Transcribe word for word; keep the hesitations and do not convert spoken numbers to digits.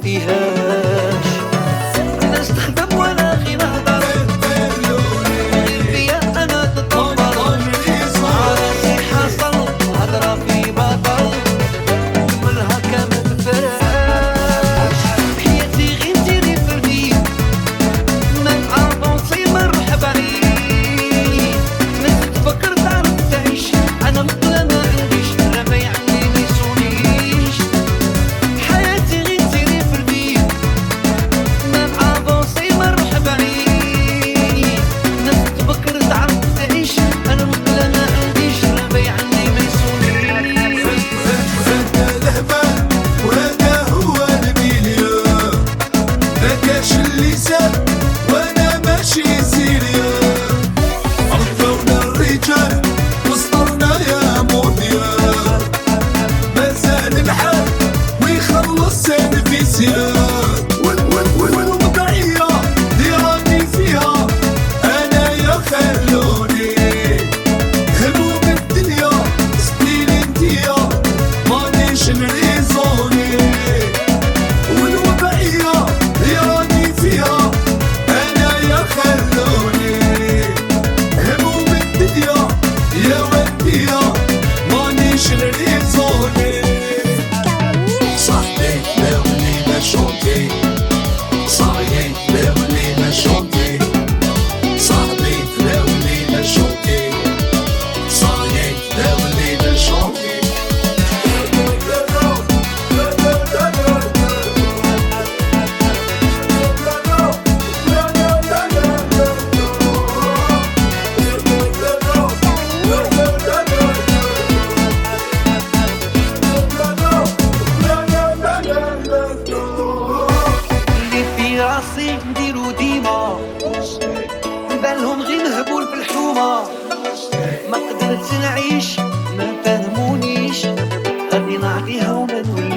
نعديهاش. الناس تخدم وانا غير نهضر، غير بيا انا تطور، عراسي حصل هضرة في بطل ومن هكا ما تفرقش. حياتي غير ديري فردي ما نعرفوصي مرحبا عليك، ما تتفكر تعرف تعيش انا مقلة ما عنديش لا ما يعني ما يسونيش. حياتي غير ديري فردي ما نعرفوصي مرحبا عليك، ما تتفكر تعرف تعيش انا مقلة ما عنديش لا ما يعني ما يسونيش. هذا الهبال وهذا هو المليون، ما كاش اللي ساب وانا ماشي سيريان. عرفونا الرجال وصلنا يا مونديال، مازال الحال ويخلص سيرفيسيال. والوضعية اللي راني فيها انايا خلوني هموم الدنيا سنين انتيا مانيش نريزوني. والوضعية اللي راني فيها انايا خلوني هموم الدنيا يا وديا مانيش نريزوني. صاحبي لا ولينا شونتي، صاحبي لا ولينا شونتي، صاحبي لا ولينا شونتي، صاحبي لا ولينا شونتي. اللي في راسي نديرو ديما بالهم غير نهبول بالحومة، ما قدرت نعيش ما فهمونيش غادي نعطيها وما نولي